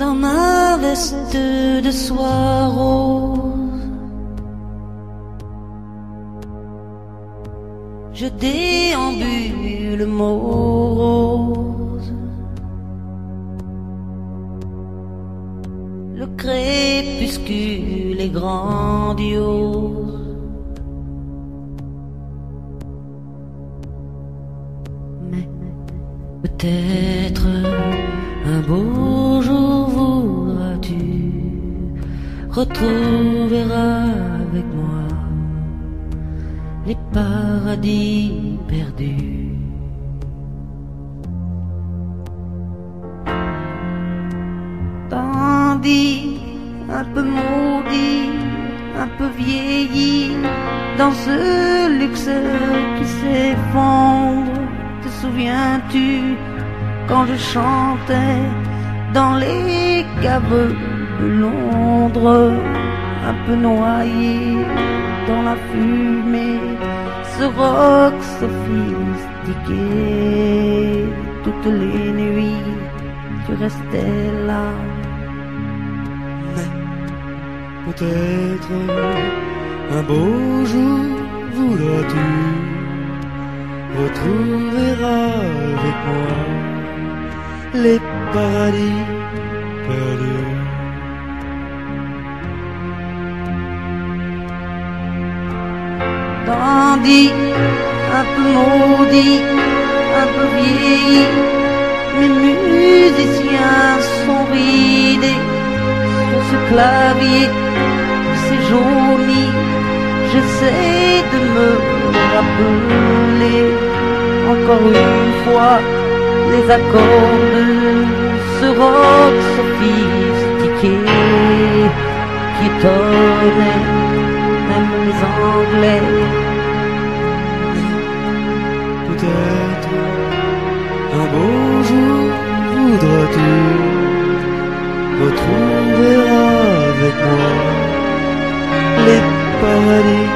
dans ma veste de soie rose. Je déambule morose. Le crépuscule est grandiose. Mais peut-être un beau jour voudras-tu retrouver avec moi les paradis perdus. Tandis un peu maudit, un peu vieilli, dans ce luxe qui s'effondre, te souviens-tu quand je chantais dans les caves de Londres, un peu noyé dans la fumée, ce rock sophistiqué. Toutes les nuits, tu restais là. Mais peut-être un beau jour voudras-tu retrouver avec moi les paradis perdus. Tandis un peu maudit, un peu vieilli, mes musiciens sont ridés sur ce clavier, c'est jauni. J'essaie de me rappeler encore une fois les accords de ce rock sophistiqué qui étonnait même les Anglais. Peut-être un beau jour voudras-tu retrouver avec moi les paradis